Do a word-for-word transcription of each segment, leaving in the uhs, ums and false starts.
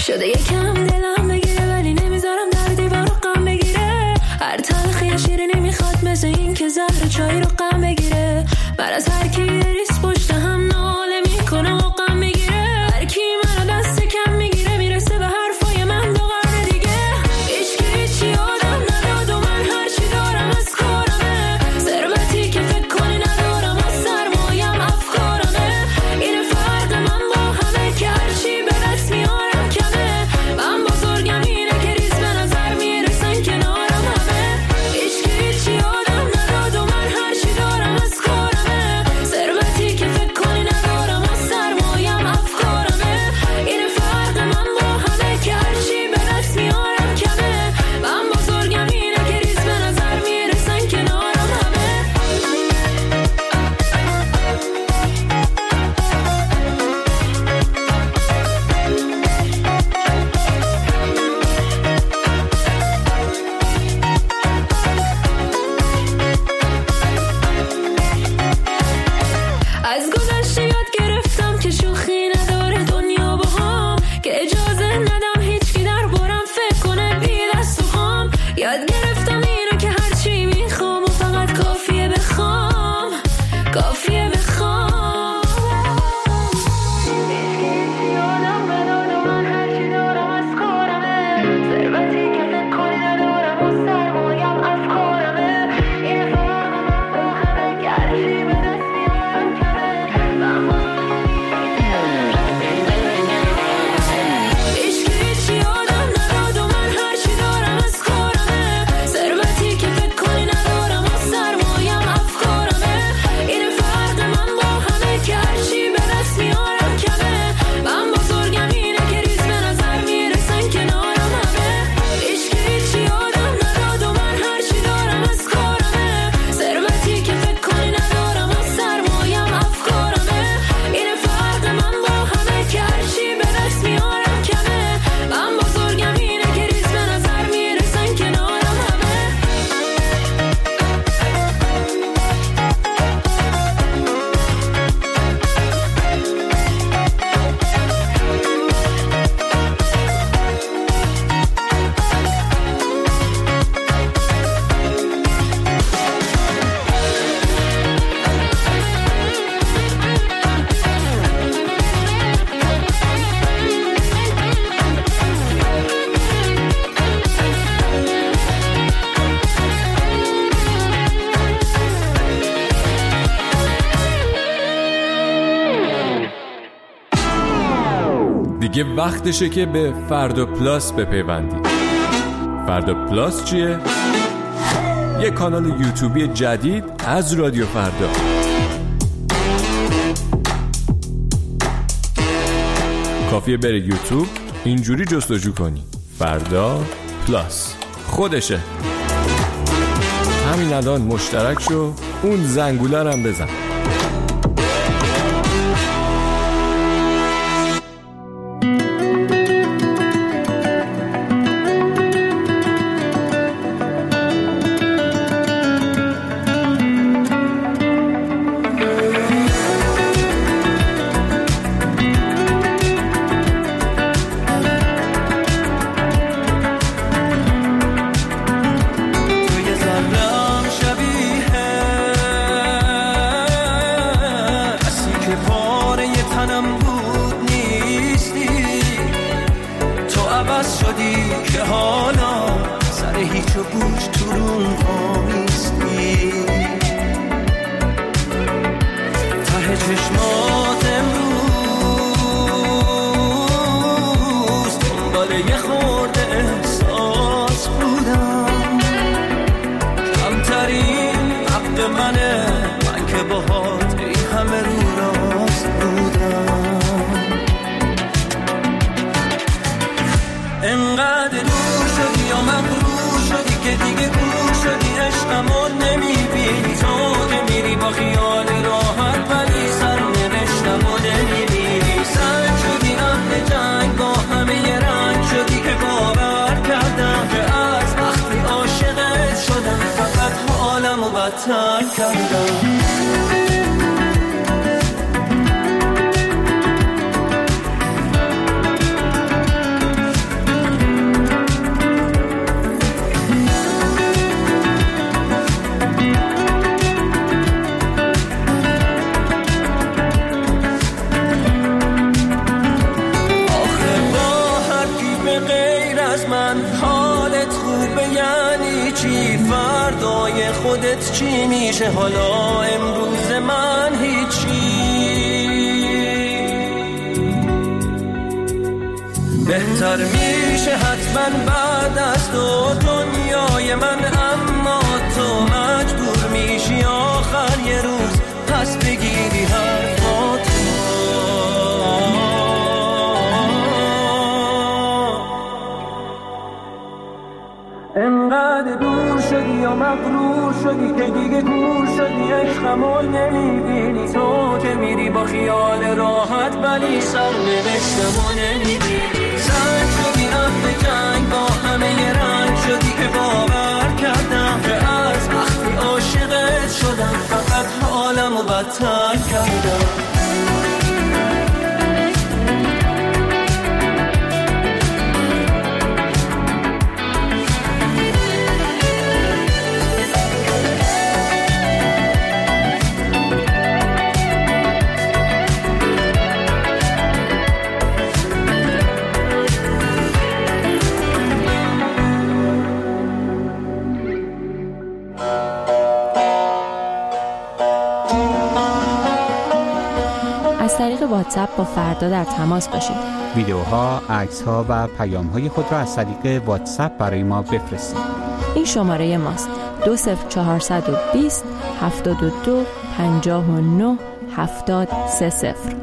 شده یکم دلم بگیره ولی نمیذارم در دیوار غم بگیره. هر تلخی شیری نمیخواد مثل این که زهر چای رو غم بگیره. بر از هر کی ریس پشت هم ناله میکنه و غم میگیره. هر کی منو دست کم میگیره میرسه به حرفای من دو قرن دیگه. هیچ کی هیچی آدم نداد و من هر چی دارم از کارمه. ثروتی که فکر کنی ندارم از سرمایم افکارمه. این فرق من با همه که هر چی به دست میارم کمه. من بزرگم اینه که ریز به نظر میرسن کنارم همه. هیچ کی هیچی آدم نداد و من هر چی دارم از کارمه. ثروتی که فکر کنی ندارم از سرمایم افکارمه. این فرق من با همه که هر چی به دست میارم کمه. من بزرگم اینه که ریز به نظر میرسن کنارم همه. از گذشته یاد گرفتم که شوخی نداره دنیا با هم. که اجازه ندم هیچ کی در بارم فکر کنه بی دست و خام. یاد گرفتم اینو که هرچی میخوام و فقط کافیه بخوام. کافیه بخوام. هیچکی آدم نداد و من هرچی دارم از کارمه. ثروتی که فکر کنی ندارم و سرمایم افکارمه. این فرق من با همه که هرچی به دست میارم کمه. من هیچکی هیچی آدم نداد و من هرچی دارم از کارمه. ثروتی که فکر کنی ندارم و سرمایم افکارمه. این فرق من با همه که هرچی به دست میارم کمه. من بزرگم اینه که ریز به نظر میرسن کنارم همه. هیچکی هیچی آدم نداد و من هرچی دارم از کارمه. ثروتی که فکر کنی ندارم و سرمایم افکارمه. این فرق من با همه که هرچی به دست میارم کمه. من بزرگم اینه که ریز به نظر میرسن کنارم همه. دیگه وقتشه که به فردا پلاس بپیوندید. فردا پلاس چیه؟ یه کانال یوتیوبی جدید از رادیو فردا. کافیه بری یوتیوب اینجوری جستجو کنی فردا پلاس، خودشه. همین الان مشترک شو، اون زنگوله هم بزن. که حالا سر هیچ و گوش تو رون آمیستی. ته چشمات امروز دنبال یه خورده احساس بودم. کمترین حق منه من که باهات این همه رو راست بودم. انقدر دور شدی یا مغرور شدی که دیگه گور شدی، عشقمو نمیبینی. تو که میری با خیال راحت ولی سر نوشتمو نمیبینی. سنگ شدی اهل جنگ با همه یه رنگ شدی که باور کردم که از وقتی عاشقت شدم فقط حالمو بدتر کردم. از من حالت خوبه یعنی چی؟ فردای خودت چی میشه؟ حالا امروز من هیچی. بهتر میشه حتما بعد از تو دنیای من، اما تو مجبور میشی آخر یه روز پس بگیری حرفاتو. انقدر دور شدی یا مغرور شدی که دیگه کور شدی، عشقمو نمیبینی تو که میری با خیال راحت، ولی سرنوشتمو نمیبینی. زنگ شدی اهل جنگ با همه ی رنگ شدی که باور کردم که از وقتی عاشقت شدم فقط حالمو بدتر کردم. از طریق واتساپ با فردا در تماس باشید. ویدیوها، عکس‌ها و پیام‌های خود را از طریق واتساپ برای ما بفرستید. این شماره ماست: دو صفر چهارصد و بیست هفتاد و دو پنجاه و نه هفتاد سه صفر.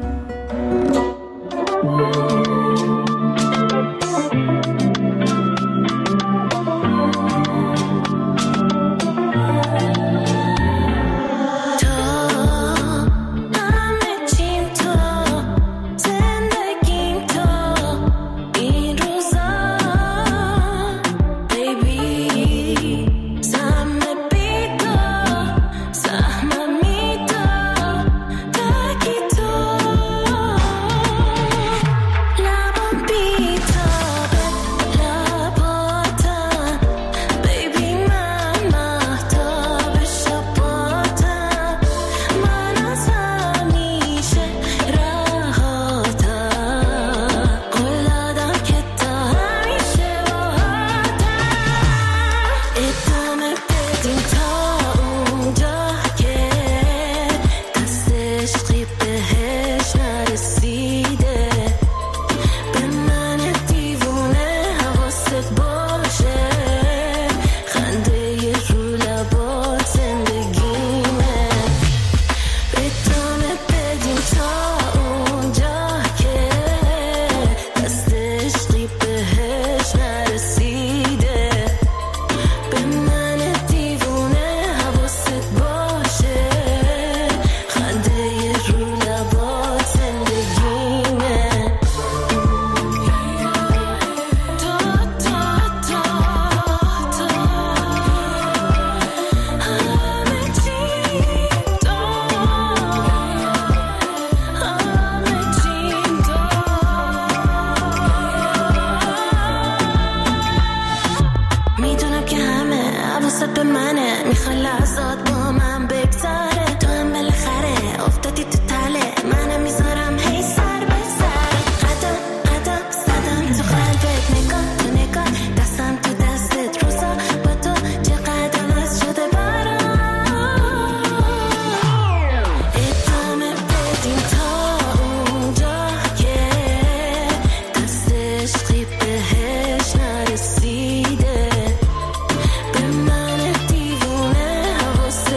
بهش نرسیده، به من دیوونه حواست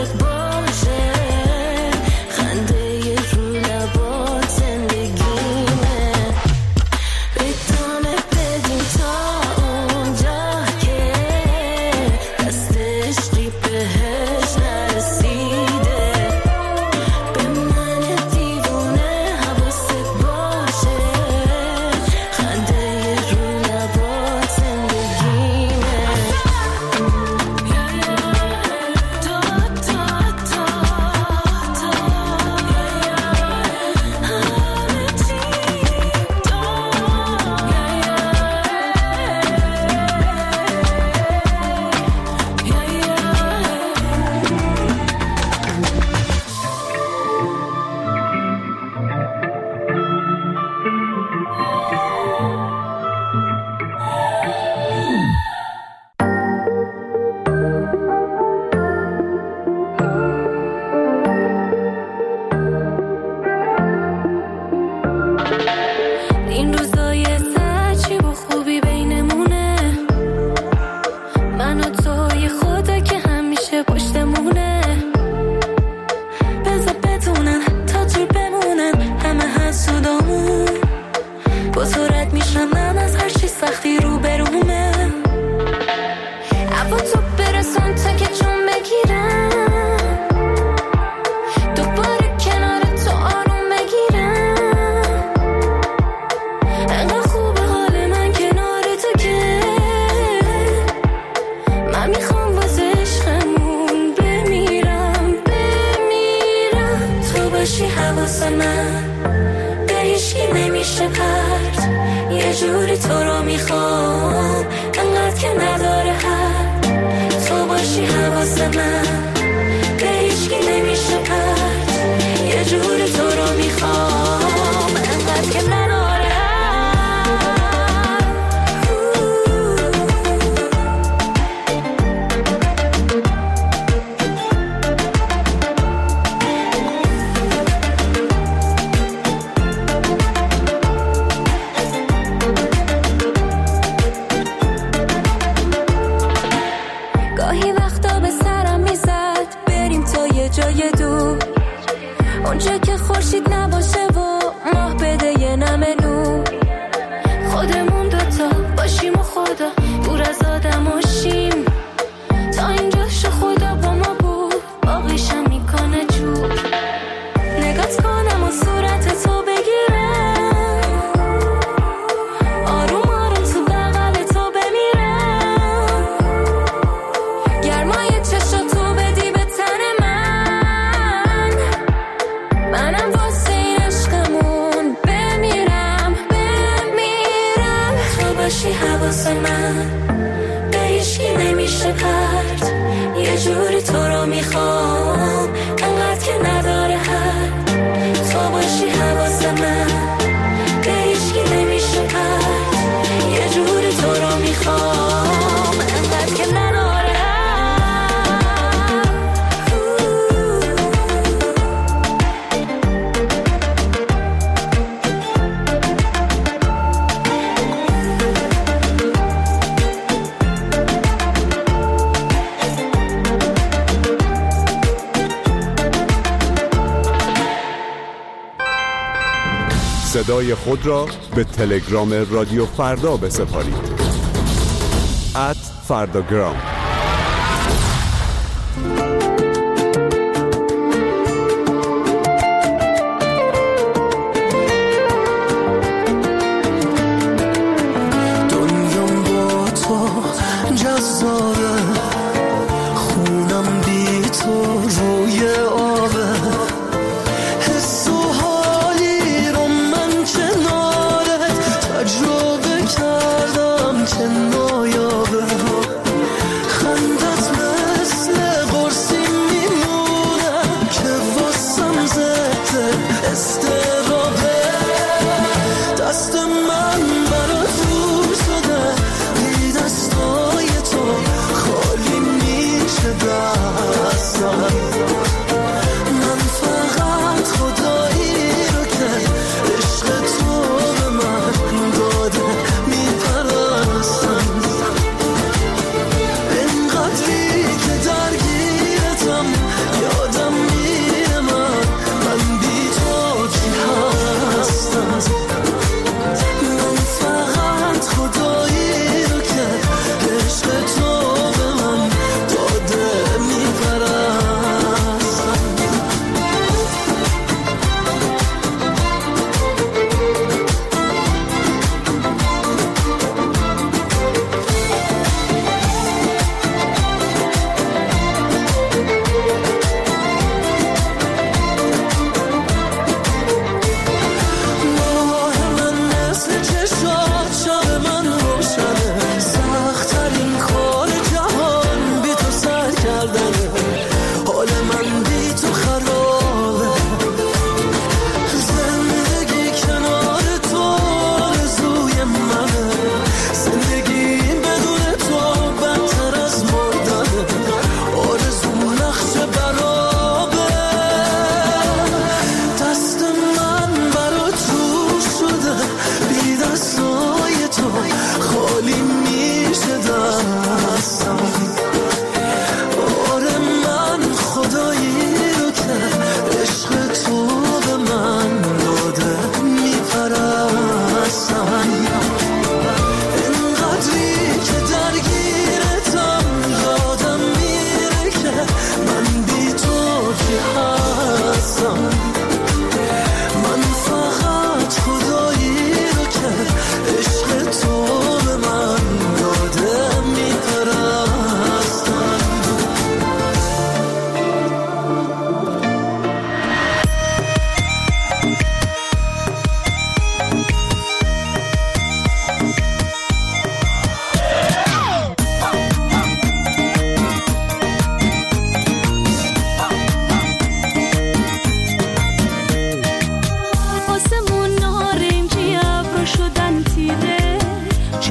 تو رو میخوام انقدر که نداره حد، تو باشی حواس من به هیچکی نمیشه پرد، یه جوری تو رو میخوام انقدر که نداره حد. گاهی وقتا به سرم میزد بریم تا یه جای دور، اونجا که خورشید نباشه و ماه بده یه نمه نور، خودمون دوتا باشیم و خدا دور از آدم و شیم، تا اینجا شو خدا با ما بود باقیشم میکنه جور، نگات کنم و صورت تو بگیرم، آروم آروم تو بغل تو بمیرم، گرمای چشاتو بدی به تن من، منم واسه این عشقمون بمیرم بمیرم، تو باشی حواس من به هیچکی نمیشه پرد، یه جوری تو رو میخوام انقدر که نداره حد، تو باشی حواس من به هیچکی نمیشه پرد، یه جوری تو رو میخوام انقدر که نداره حد. صدای خود را به تلگرام رادیو فردا بسپارید. ات فرداگرام. دنیام با تو جذابه، خونم بی تو روی آبه، حس و حالی رو من کنارت تجربه کردم که نایابه،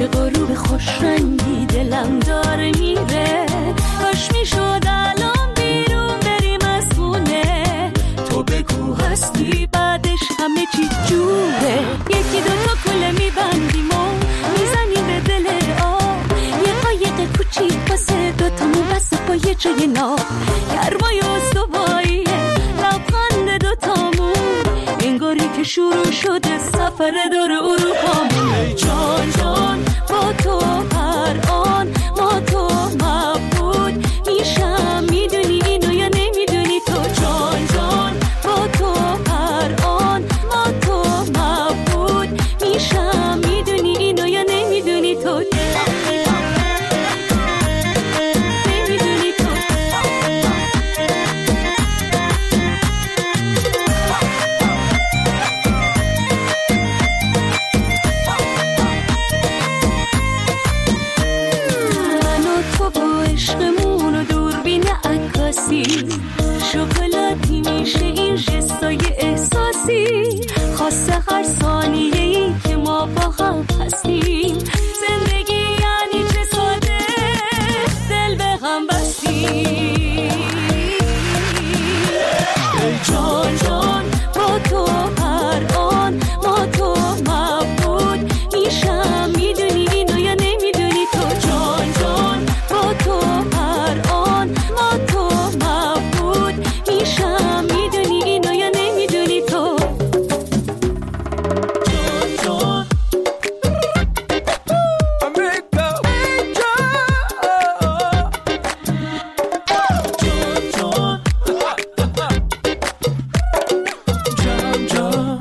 غروب خوش رنگی دلم داره میره، کاش میشد الان بیرون بریم از خونه. تو بگو هستی بعدش همه چی جوره، یکی دوتا کله میبندیم و میزنیم به دل آب، یه قایق کوچیک واسه دوتامون بس با یه جای ناب، گرمای استواییه لبخند دوتامون، انگاری که شروع شده سفر دور اروپامون. ای جان جان با تو هر آن ما تو مبود میشم، میدونی اینو یا نمیدونی تو؟ جان جان با تو هر آن ما تو مبود میشم، میدونی اینو یا نمیدونی تو؟ نمیدونی تو؟ عشقمون و دوربین عکاسی، شکلاتی میشه این جستای احساسی، خاصه هر ثانیه‌ای که ما با هم هستیم، زندگی یعنی چه ساده دل به هم بستیم. ای جان جان با تو هر آن ما تو مبود میشم، میدونی اینو یا نمیدونی تو؟ جان جان با تو هر آن ما تو مبود میشم، میدونی اینو یا نمیدونی تو؟ جان جان امریکا جان جان جان جان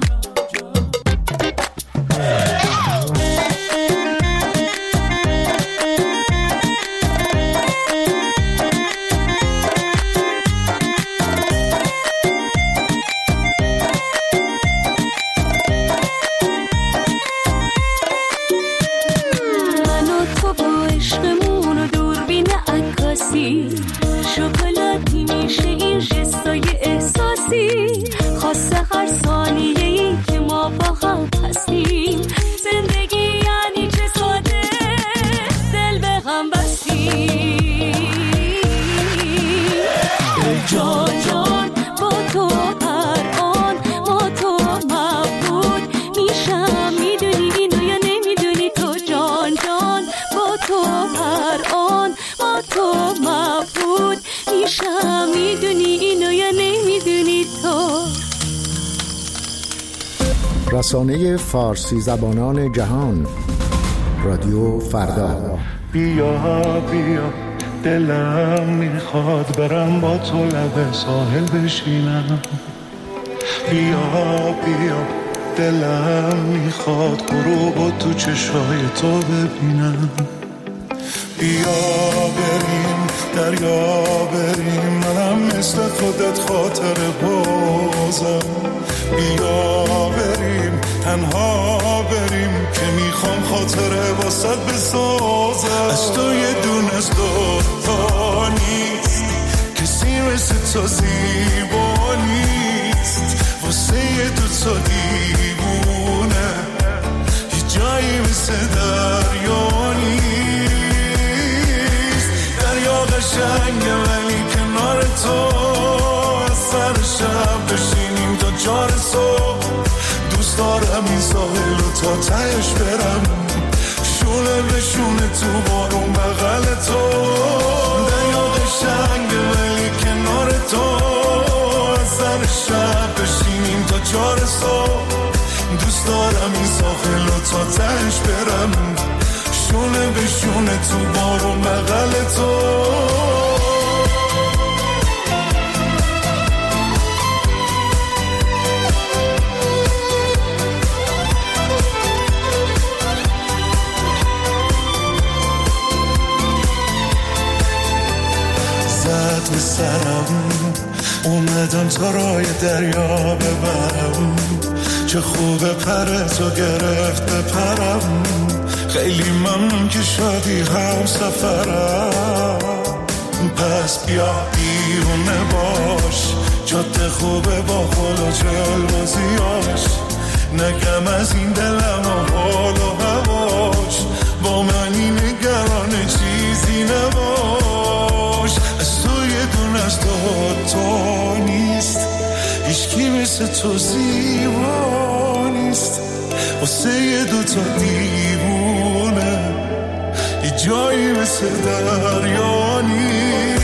عشقمون و دوربین عکاسی، شکلاتی میشه این جستای احساسی، خاصه هر ثانیه‌ای که ما با هم هستیم، زندگی یعنی چه ساده دل به هم بستیم. جان جان با تو هر آن ما تو مبود میشم، میدونی اینو یا نمیدونی تو؟ جان جان با تو هر آن ما تو مبود میشم، میدونی اینو یا نمیدونی تو؟ رسانه فارسی زبانان جهان، رادیو فردا. بیا بیا دلم میخواد برم با تو لب ساحل بشینم، بیا بیا دلم میخواد غروبو تو چشای تو ببینم، بیا بریم دریا بریم منم مثل خودت خاطر بازم، بیا بریم تنها بریم که میخوام خاطره واسط بسازم. از تو یه دون از دوتا نیست کسی مثل تو زیبا نیست، واسه یه دوتا دیوونه هیچ جایی مثل دریا نیست. دریا قشنگه ولی کنار تو از سر شب بشینیم تا چار صبح، دوست دارم این ساحل رو تا تهش برم، شونه به شونه تو بارون بغل تو. دریا قشنگه ولی کنار تو از سر شب بشینیم تا چار صبح، دوست دارم این ساحل رو تا تهش برم، شونه به شونه تو بارون بغل تو. زد به سرم اومدم تا رای دریا ببرم، چه خوبه پر تو گرفت بپرم، خیلی ممنون که شدی هم سفرم. پس بیا بیرونه باش، جاده خوبه با خل و جلبازیاش، نگم از این دلم و حال و هواش، با مثل تو زیبا نیست، واسه یه دوتا دیوونه یه جایی مثل دریا نیست.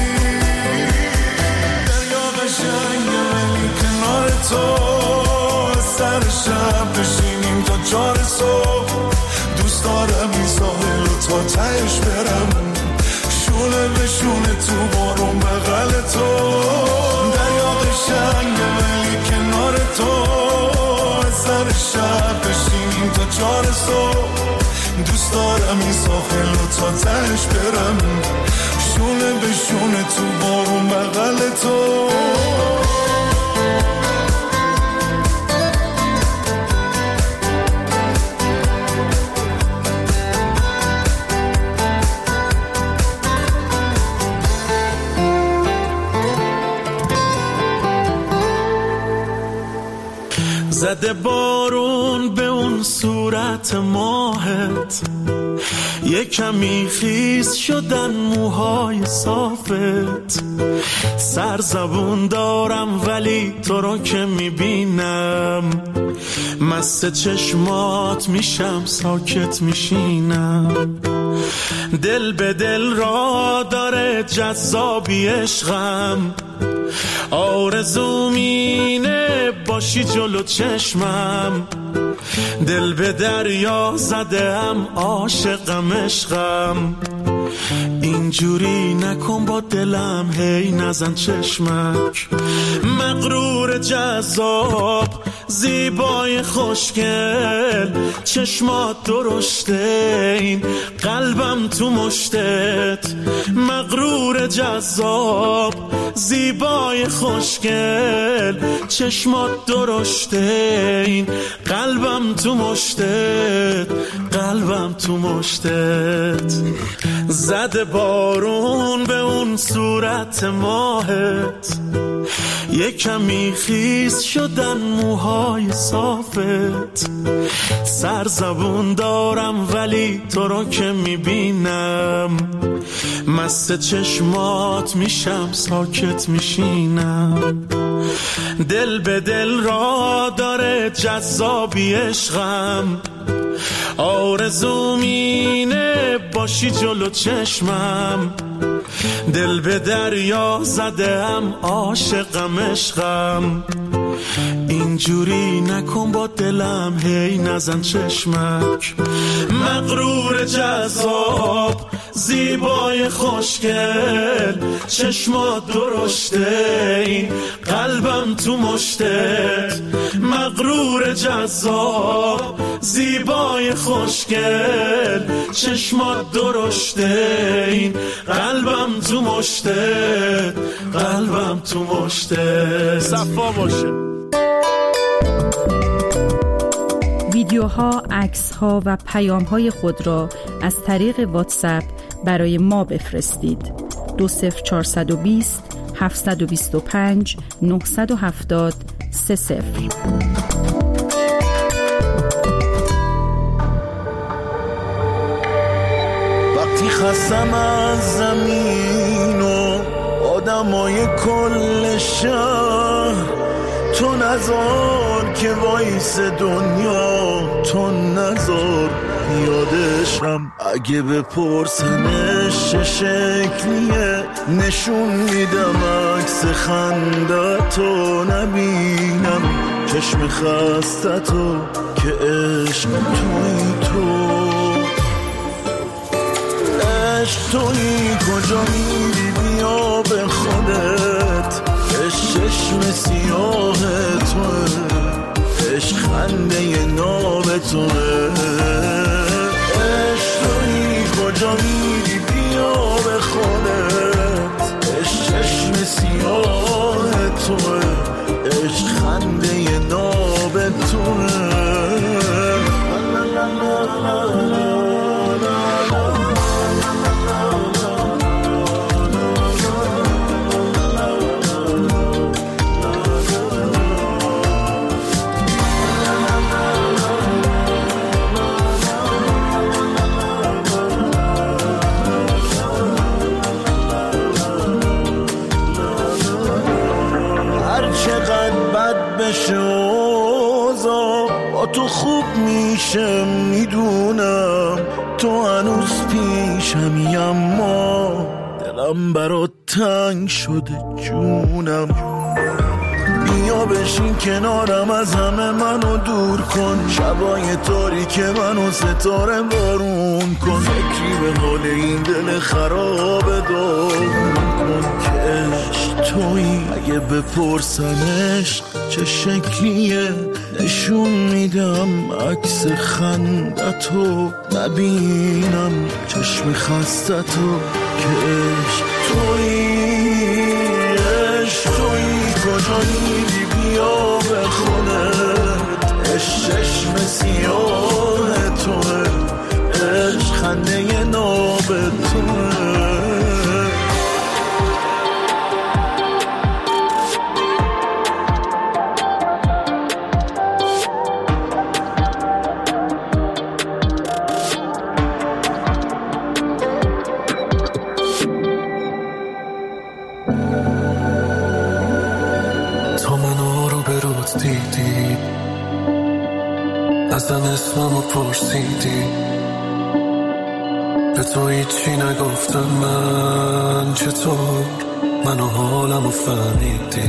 دریا قشنگه ولی کنار تو سر شب بشینیم تا چار صبح. دوست دارم این ساحل و تا تهش برم، شونه به شونه تو بارون بغل تو. دریا قشنگه ولی کنار تو سر شب بشینیم تا چار صبح. دوست دارم این ساحل و تا تهش برم، شونه به شونه تو بارون بغل تو. زده بارون به اون صورت ماهت، یه کمی خیس شدن موهای صافت. سرزبون دارم ولی تو رو که میبینم، مست چشمات میشم ساکت میشینم. دل به دل را داره جذابی عشقم، آرزوم اینه باشی جلو چشمم. دل به دریا زدم عاشقم عشقم، اینجوری نکن با دلم هی نزن چشمک. مغرور جذاب زیبای خوشگل، چشمات درشته این قلبم تو مشتت. مغرور جذاب زیبای خوشگل، چشمات درشته این قلبم تو مشتت. قلبم تو مشتت. زده بارون به اون صورت ماهت، یه کمی خیس شدن موهای صافت. سرزبون دارم ولی تو رو که میبینم، مست چشمات میشم ساکت میشینم. دل به دل را داره جذابی عشقم، آرزوم اینه باشی جلو چشمم. دل به دریا زدم عاشقم عشقم، اینجوری نکن با دلم هی نزن چشمک. مغرور جذاب زیبای خوشگل، چشمات درشته این قلبم تو مشتت. مغرور جذاب زیبای خوشگل، چشمات درشته این قلبم تو مشتت. قلبم تو مشتت. صفا باشه. ویدیوها، عکس‌ها و پیام‌های خود را از طریق واتساپ برای ما بفرستید. دو صفر چهارصد و بیست هفتصد و بیست و پنج نهصد و هفتاد سه صفر. وقتی خستم از زمین و آدمای کل شهر، تو نذار که وایس دنیا، تو نذار یادشم. اگه بپرسنش چه شکلیه، نشون میدم عکس خندتو نبینم. چشم خستتو که عشق توی تو، عشق توی کجا میری بیا به خودت. چشم سیاه توه، عشق خنده ناب توه. عشق توی کجا میری بیا به خودت. چشم سیاه توه، عشق خنده ناب توه. نمیشه میدونم تو هنوز پیشمی، اما دلم برات تنگ شده جونم. بیا بشین کنارم، از همه منو دور کن، شبای تاریک منو ستاره بارون کن. فکری به حال این دل خراب داغون کن که عشق تویی. اگه بپرسمش چه شکلیه نشون میدم، عکس خندتو نبینم چشم خستتو که عشق تویی. عشق تویی کجایی بیا به خونت، عشق چشم سیاه توه، عشق خنده ناب توه. دیدی ازم اسممو پرسیدی، به تو هیچی نگفتم من، چطور منو حالمو فهمیدی؟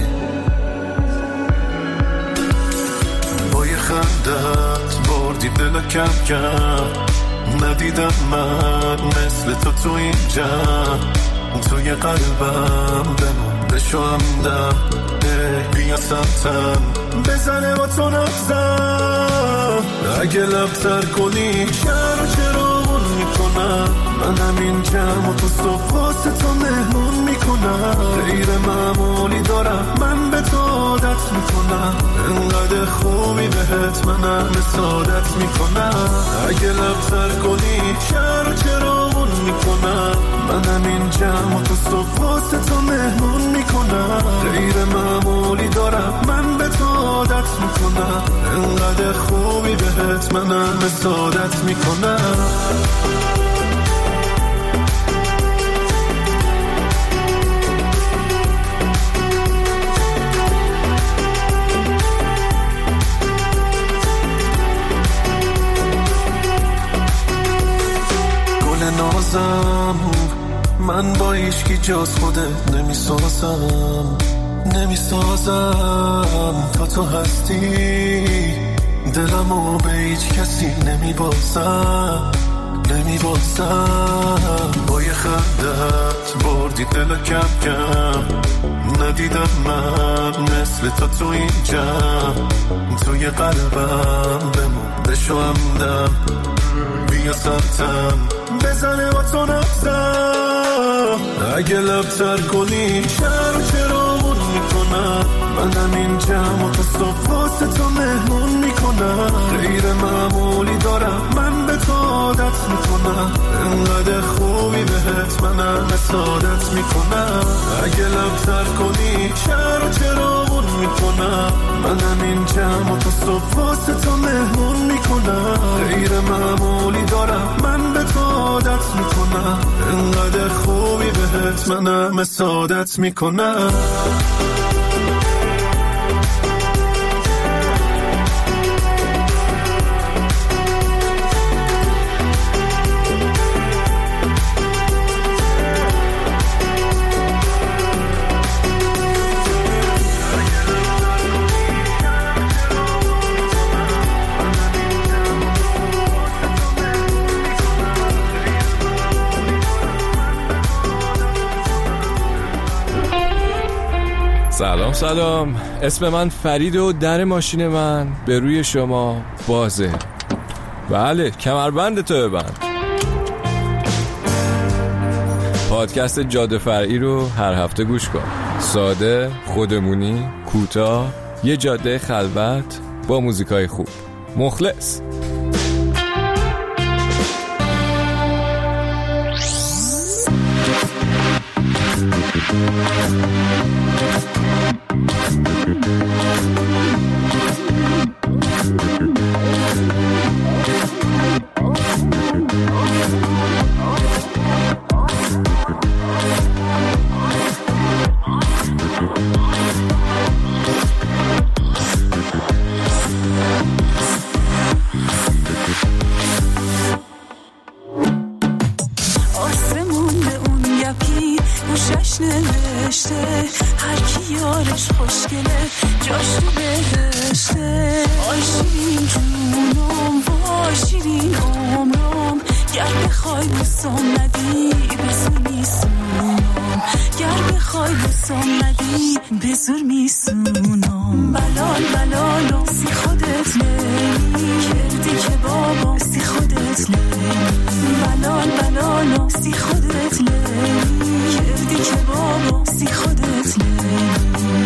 با یه خندت بردی دل کم کم، ندیدم من مثل تو تو این جمع، توی قلبم بمونده شوندم. بیا سمتم بزنه با تو نبزم، اگه لبتر کنی چرا چرا میکنم، من همین جمع و تو صبح واسه تو مهمون میکنم. غیر معمولی دارم من به تو عادت میکنم، انقدر خوبی بهت من همه سعادت میکنم. اگه لبتر کنی چرا چرا میکنم، من همین جمع و تو صبح واسه تو مهمون میکنم. غیر معمولی دارم من به تو عادت میکنم، انقدر خوبی بهت من همه سعادت میکنم. نازم من با ایشکی جاز خوده نمیسازم، نمیسازم تا تو هستی، دلمو به هیچ کسی نمیبازم، نمیبازم. با یه خندت بردی دل کم کم، ندیدم من مثل تو تو این جمع، توی قلبم بمونده شوندم. بیا سمتم بزنه با تو نبزم، اگه لبتر کنی چرا چرا مون میکنم، من همین جمع و تو صبح واسه تو مهمون میکنم. غیر معمولی دارم من به تو عادت میکنم، انقدر خوبی بهت من همه سعادت میکنم. اگه لبتر کنی چرا چرا مون میکنم، من همین جمع و تو صبح واسه تو مهمون میکنم. غیر معمولی دارم من به تو عادت میکنم، انقدر خوبی بهت من همه سعادت میکنم. سلام سلام، اسم من فرید و در ماشین من به روی شما بازه. بله، کمربند تو ببند. پادکست جاده فرعی رو هر هفته گوش کن. ساده، خودمونی، کوتاه، یه جاده خلوت با موزیکای خوب. مخلص. گوشش نوشته هر کی یارش خوشگله جاش تو بهشته. آی شیرین جونم وای شیرین عمرم گر بخوای بوسم ندی به زور میسونم. گر بخوای بوسم ندی به زور میسونم. بلال بلالو سی خودت لیلی کردی که بابا سی خودت لیلی. بلال بلالو سی خودت لیلی کردی که بابا سی خودت لیلی.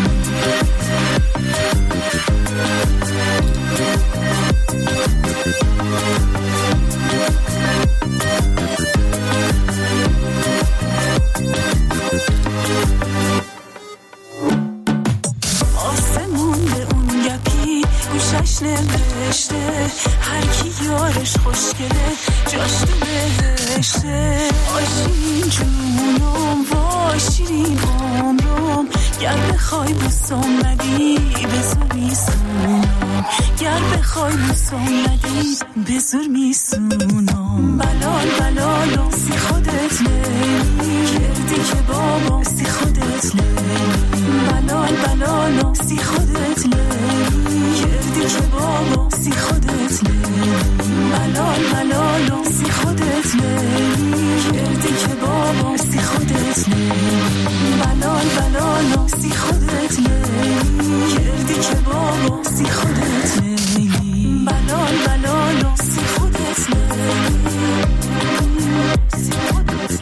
آسمون به اون گپی گوشش نوشته هر کی یارش خوشگله جاش تو بهشته. آی شیرین جونم وای شیرین عمرم گر بخوای بوسم ندی به زور میسونم. گر بخوای بوسم ندی به زور میسونم. بلال بلالو سی خودت لیلی کردی که بابا سی خودت لیلی. بلال بلالو سی خودت لیلی کردی که بابا سی خودت لیلی. بلال بلالو سی خودت لیلی کردی که بابا سی خودت لیلی. بلال بلالو سی خودت لیلی کردی که بابا سی خودت لیلی. بلال بلالو سی خودت لیلی سی خودت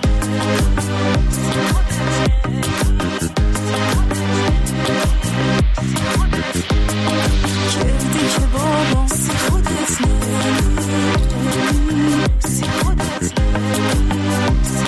کردی که بابا سی خودت لیلی سی خودت سی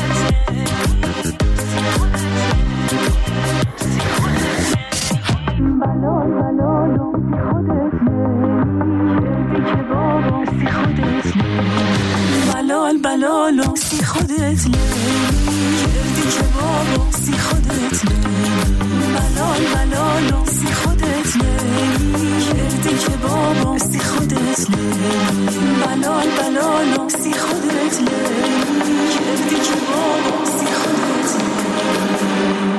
بلال بلالو سی خودت لیلی کردی که بابا سی خودت لیلی. بلال بلالو سی خودت لیلی کردی که بابا سی خودت لیلی. بلال بلالو سی خودت لیلی کردی که بابا سی خودت لیلی. بلال بلالو سی خودت لیلی کردی که بابا سی خودت لیلی.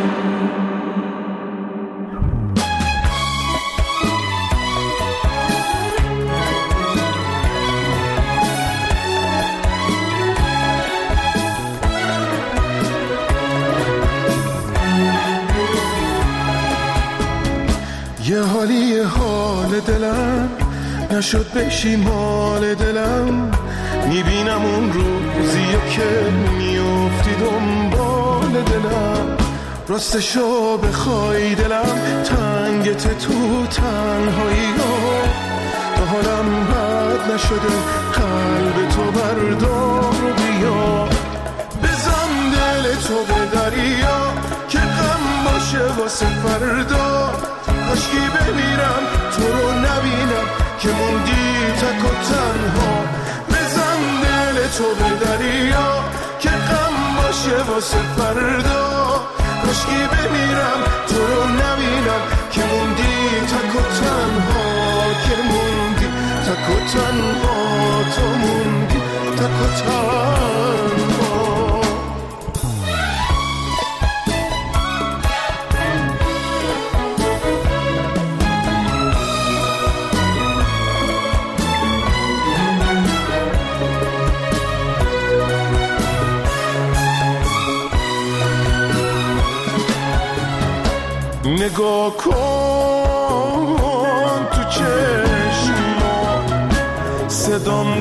یه حالی حال دلم نشد بشی مال دلم. میبینم اون روزیو که میافتی دنبال دلم. راستشو بخوای دلم تنگت تو تنهایی ها. تا حالم بد نشده قلب تو بردار و بیا. بزن دل تو به دریا که غم باشه واسه فردا. کاشکی بمیرم تو رو نبینم که موندی تک و تنها. بزن دل تو به دریا که غم باشه واسه فردا. کاشکی بمیرم تو رو نبینم که موندی تک و تنها. که موندی تک و تنها. تو موندی تک و تنها. نگاه کن تو چشما صدام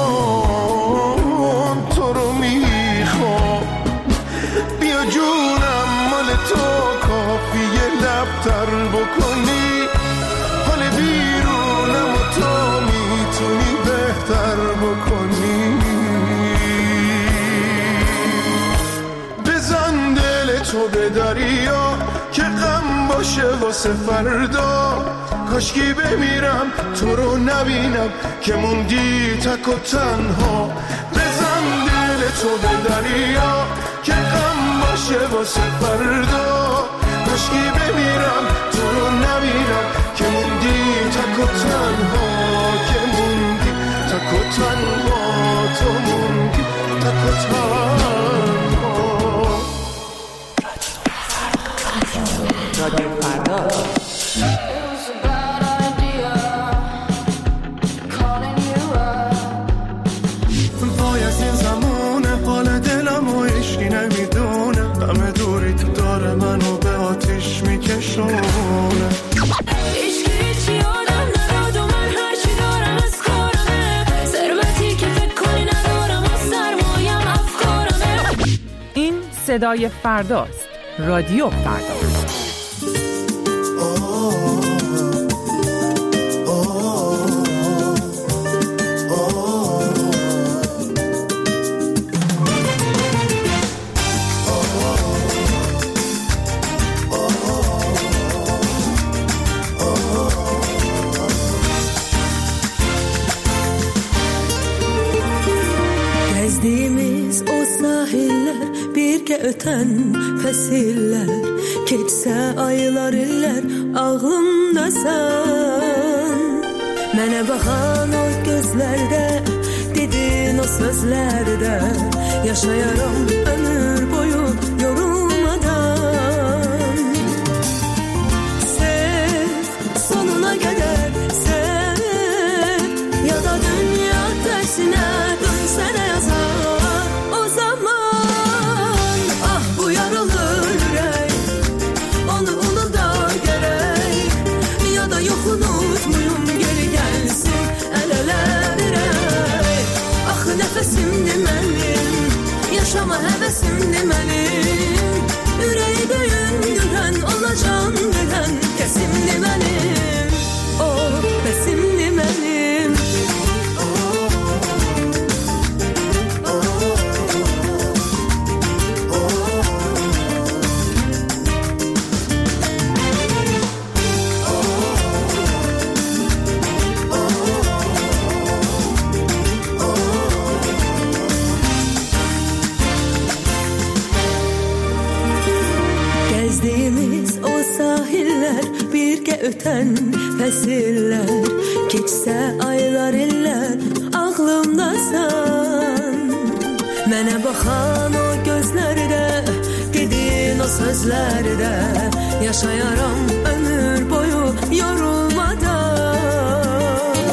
کن تو رو میخوام. بیا جونم مال تو کافیه لبتر بکنی. حال بیرونم و تو میتونی بهتر بکنی. بزن دل تو به دریا که غم باشه واسه فردا. کاشکی بمیرم تو رو نبینم که موندی تک و تنها. بزن دل تو به دریا که غم باشه واسه فردا. کاشکی بمیرم تو رو نبینم که موندی تک و تنها. که موندی تک و تنها. تو موندی تک و تنها. نشونه. صدای فرداست. رادیو فردا. Gezdiğimiz o sahiller birgə ötən fəsillər, keçsə aylar illər ağlımdasan. Mənə baxan o gözlərdə, dedin o sözlərdə, yaşayaram ömür boyu yorulmadan. Sev sonuna qədər, sev ya da dünya tersine dönsene yazar o zaman. Ah bu yaralı yürek, onu unuda gerek, ya da yok unutmuyum geri gelsin el ele verek. Ah nefesimdi benim, yaşama hevesimdi benim, yüreği döyündüren ona can veren kesimdi benim, o besimdi benim. Gezdiğimiz o sahiller birgə ötən fəsillər, keçsə aylar illər ağlımdasan. Mənə baxan o gözlərdə, dedin o sözlərdə, yaşayaram ömür boyu yorulmadan.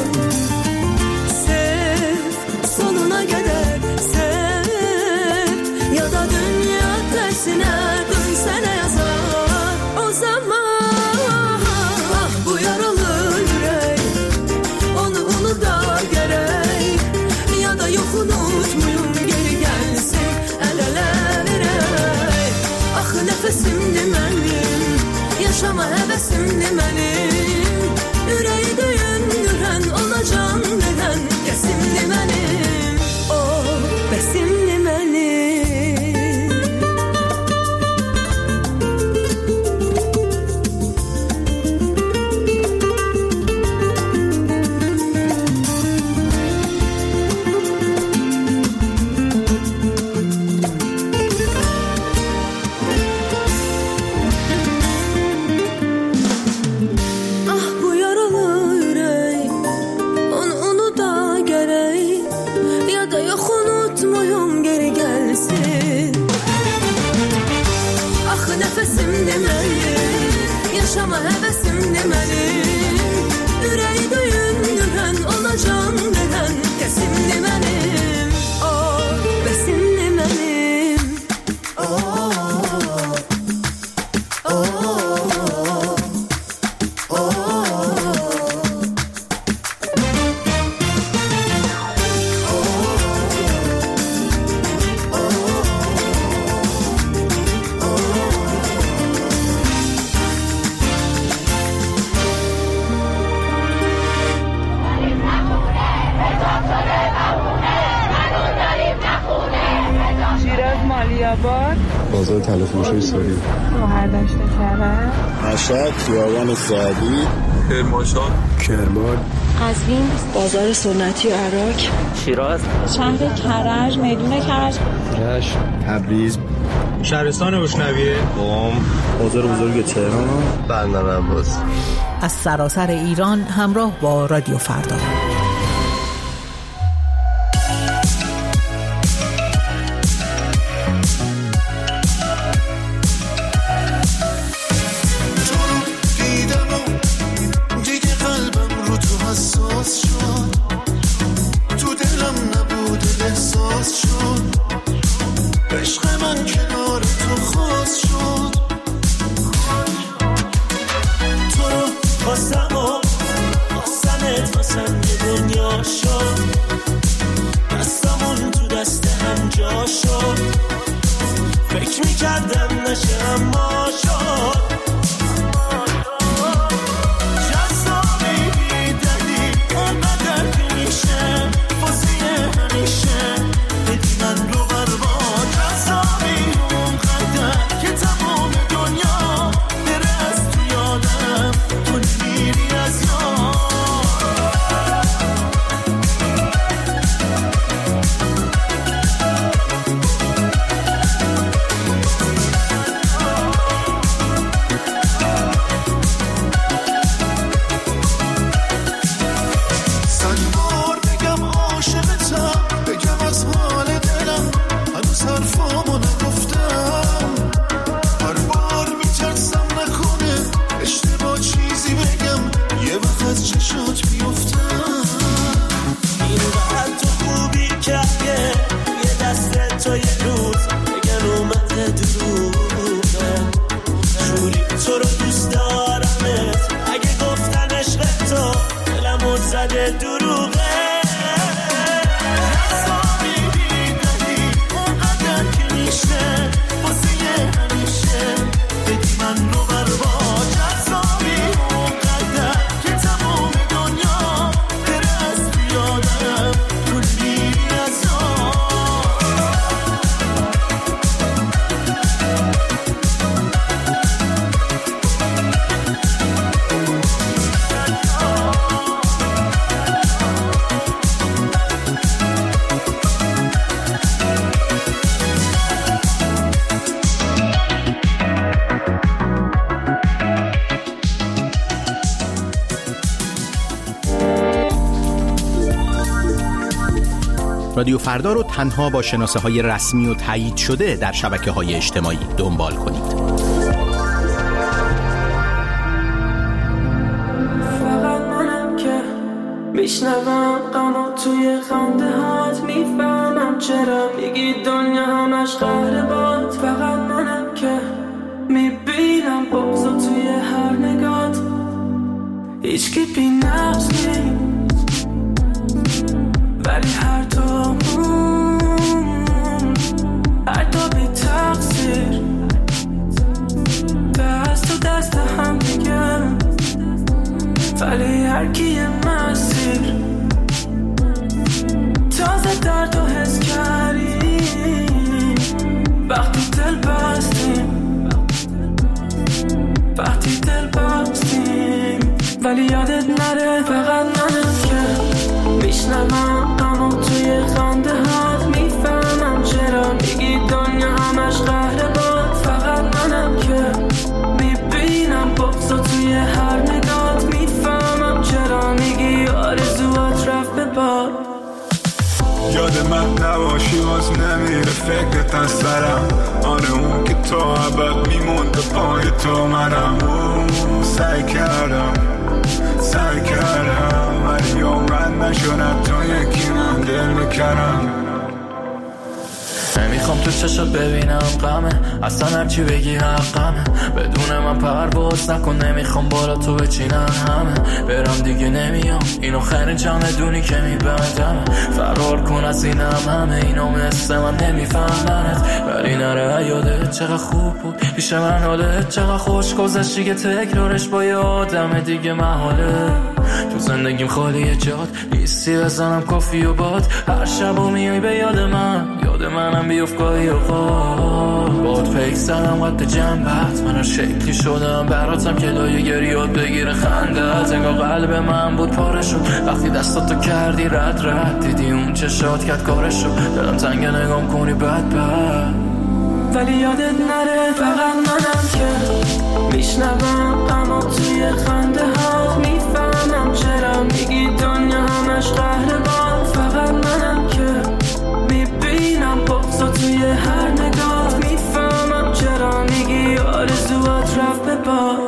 Sev sonuna qədər, sev ya da dünya tersine dönsene yazar o zaman. Ah bu yaralı yürek, onu unuda gerek, ya da yok unutmuyum geri gelsin el ele verek. Ah nefesimdi benim, yaşama hevesimdi benim, yüreği döyündüren ona can veren kesimdi benim, o besimdi benim. Ah bu yaralı yürek, onu unuda gerek, ya da yok unutmuyum geri gelsin. Ah nefesimdi benim, yaşama hevesimdi benim, yüreği döyündüren ona can veren kesimdi benim, o besimdi benim. Oh, oh, oh, oh. شیراز مالیاباد، بازار تلفروشی ساری، گوهردشت کرد، مشهد، خیابان سعدی، کرمانشاه، کرمان، قزوین، بازار سنتی عراق، شیراز، شهر کرج، میدون کرج، رشت، تبریز، شهرستان روشنویه، قم، بازار بزرگ تهران، بندر عباس. از سراسر ایران همراه با رادیو فردا. شد، فکر میکردم نشه اما شد. جذابی بیدلی اونقدر که میشه واسه همیشه بدی من رو برباد. جذابی اونقدر که تمام دنیا بره از تو یادم، تو نمیری از یاد. رادیو فردا رو تنها با شناسه های رسمی و تایید شده در شبکه های اجتماعی دنبال کنید. فقط منم که میشنوم غمو توی خنده هات، میفهمم چرا میگی دنیا همش قهر باد. فقط منم که میبینم بغضو توی هر نگات، هیچکی بی نقص نیست ولی هر تو هر تو بی تقصیر، دست و دست هم دیگه ولی هر کی مسیر. تازه درد و حس کردیم وقتی دل بستیم، وقتی دل بستیم ولی یادت نره. فقط منم که میشنوم غمو توی خنده هات، میفهمم چرا میگی دنیا همش قهر باد. فقط منم که میبینم بغضو توی هر نگات، میفهمم چرا میگی آرزوات رفت به باد. یاد من نباشی باز نمیره فکرت از سرم، آره اون که تو ابد میمونده پای تو منم. سعی کردم سعی کردم ولی عمرن نشدم تو یکی من دل میکردم. نمیخوام تو چشات ببینم غمه، اصلا هرچی بگی حقمه. بدون من پرواز نکن، نمیخوام بالا تو بچینن همه. برم دیگه نمیام، اینو خیلی جمع دونی که میبندم. فرار کن از این هم همه اینو مثل من نمیفهمنت. ولی نره یادت چقدر خوب بود پیش من، حالت چقدر خوش گذشتی که تکرارش با یه آدم دیگه محاله. تو زندگیم خالیه جاد نیستی، بزنم کافی و باد. هر شب و میای به یاد من، یاد منم بیفت گاهی اوقات. باد پیک زدم قد جنبت، من هر شکلی شدم براتم که لایه گریات بگیره خندت. انگار قلب من بود پاره شد وقتی دستاتو کردی رد رد، دیدی اون چشات کرد کارشو. دلم تنگه نگام کنی بد بد ولی یادت نره. فقط منم که میشنوم غمو توی خنده هات، میفهمم چرا میگی دنیا همش قهر باد. فقط منم که میبینم بغضو توی هر نگاه، میفهمم چرا میگی آرزوات رفت به باد.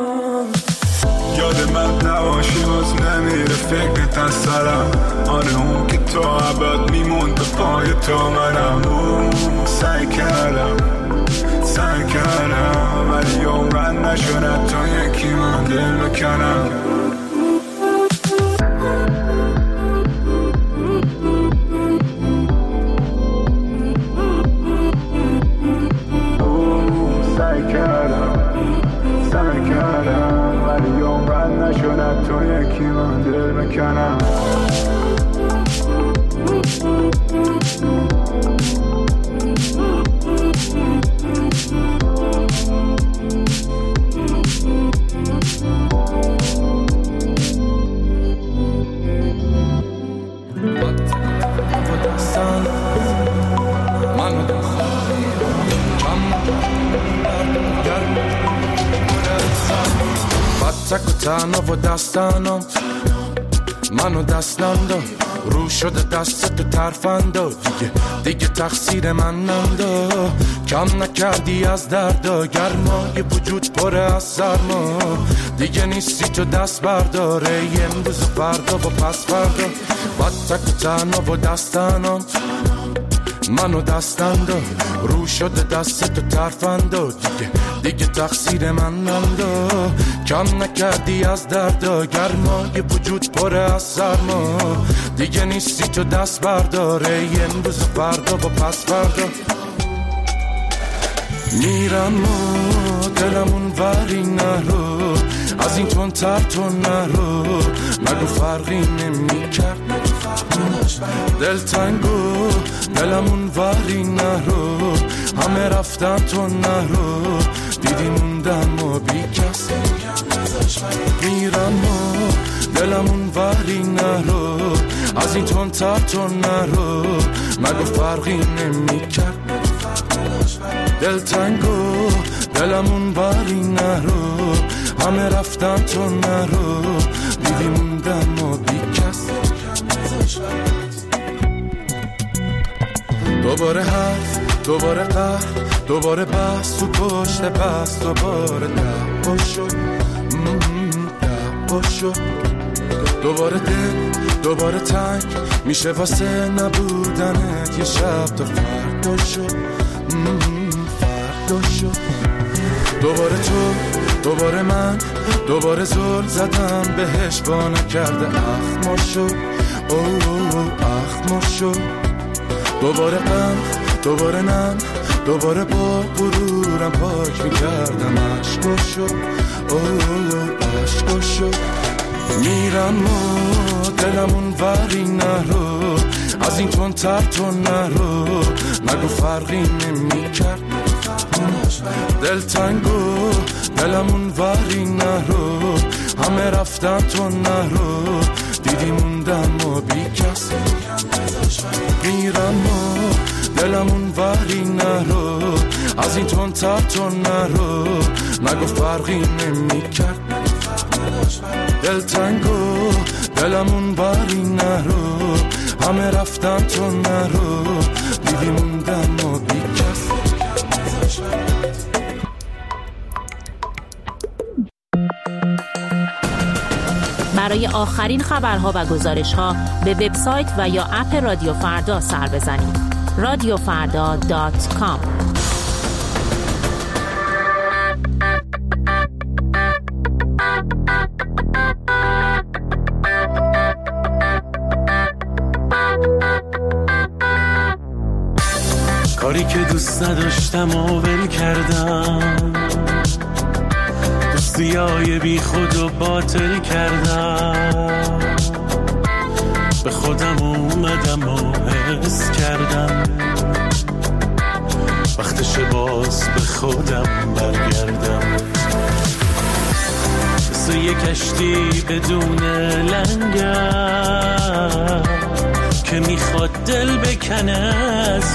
یاد من نباشی باز نمیره فکرت از سرم، آره اون که تو ابد میمونده پای تو منم. سعی کردم سعی کردم ولی عمرن نشدم تو یکی من دل بکنم. کی من دل بکنم. تک و تنها و دستانم منو دستم داد رو شده دست تو ترفندا دیگه دیگه تقصیر من نندا کم نکردی از دردا گرمای وجود پره از سرما دیگه نیستی تو دست برداره امروز و فردا و پس فردا بد تک و تنها و دستانم منو دستم داد رو شده دست تو ترفندا دیگه دیگه تقصیر من نندا کم نکردی از دردا گرمای وجود پره از سرما دیگه نیستی تو دست برداره امروز و فردا و پس فردا میرم و دلمون وری نرو از این تون تر تو نرو نگو فرقی نمی کرد دل تنگو دلمون وری نرو همه رفتن تو نرو دیدی موندم و بی کس میرم و دلمون وری نرو از این تون تر تو نرو نگو فرقی نمی کرد دل تنگو دلمون وری نرو همه رفتن تو نرو دیدی موندم و بی کس دوباره حرف دوباره قهر دوباره بحث تو پشت بحث دوباره دعوا شد دعوا شد دوباره دل دوباره تنگ میشه واسه نبودنت یه شب تا فردا شد فردا شد دوباره تو دوباره من دوباره زل زدم بهش با نکرده اخما شد اوه اخما شد دوباره غم دوباره نم دوباره با غرورم پاک میکردم عشقا شد اوه عشقا شد میرم و دلمون وری نرو از این تون تر تو نرو نگو فرقی نمی کرد دل تنگو دلمون وری نرو همه رفتن تو نرو دیدی موندم و بی کس میرم و دلمون وری نرو از این تون تر تو نرو نگو فرقی نمی کرد دل تنگو دلمون وری نرو همه رفتن تو نرو دیدی موندم و بی کس برای آخرین خبرها و گزارش‌ها به وبسایت و یا اپ رادیو فردا سر بزنید. رادیو فردا دات کام. کاری که دوست نداشتم و ول کردم دوستیای بی خود و باطل کردم به خودم اومدم و حس کردم وقتش باز به خودم برگردم مثل یک کشتی بدون لنگر که میخواد دل بکنه از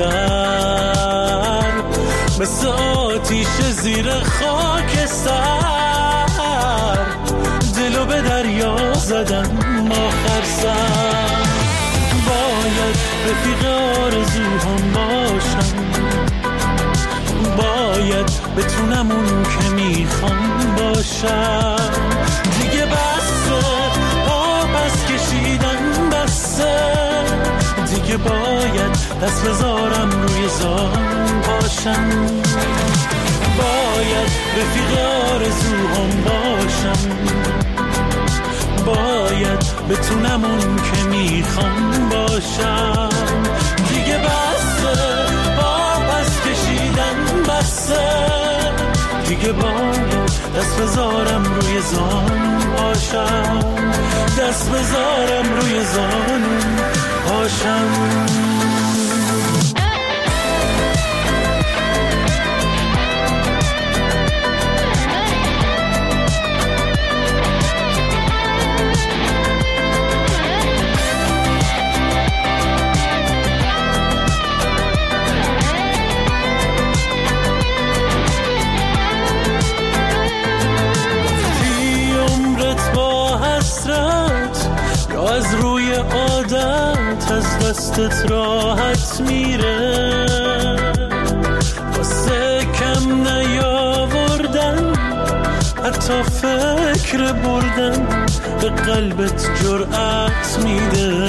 بندر مثل آتیش زیر خاک سر دلو به دریا زدم آخر سر باید رفیق آرزوهام باشم باید بتونم اون که میخوام باشم دیگه بسه آبس کشیدن بسه دیگه باید دست بذارم روی زان باشم باید رفیق آرزوهام باشم باید بتونم اون که میخوام باشم دیگه بسه آبس کشیدن بسه دیگه باید دست بذارم روی زان باشم دست بذارم روی زانون پاشم. از روی عادت از دستت راحت میره، واسه کم نیاوردن حتی فکر بردن به قلبت جرأت میده.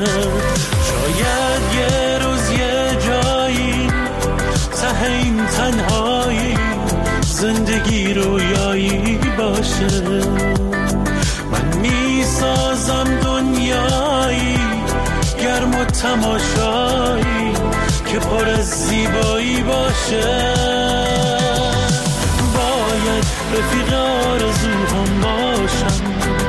شاید یه روز یه جایی ته این تنهایی زندگی رویایی باشه، من میسازم دنیایی گرم و تماشایی که پر از زیبایی باشه. باید رفیق آرزوهام باشم،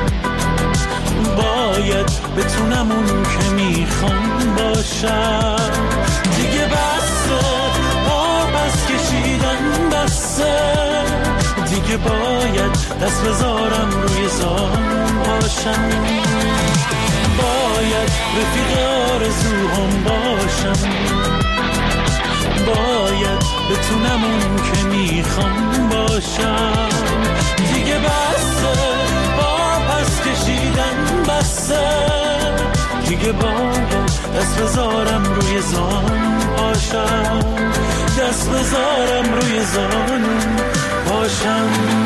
باید بتونم اون که میخوام باشم. دیگه بسه آبس کشیدن بسه، دیگه باید دست بذارم روی زان باشم. باید رفیق آرزوهام باشم، باید بتونم اون که میخوام باشم. دیگه بسه با پس کشیدن بسه، دیگه باید دست بذارم روی زان باشم، دست بذارم روی زان باشم.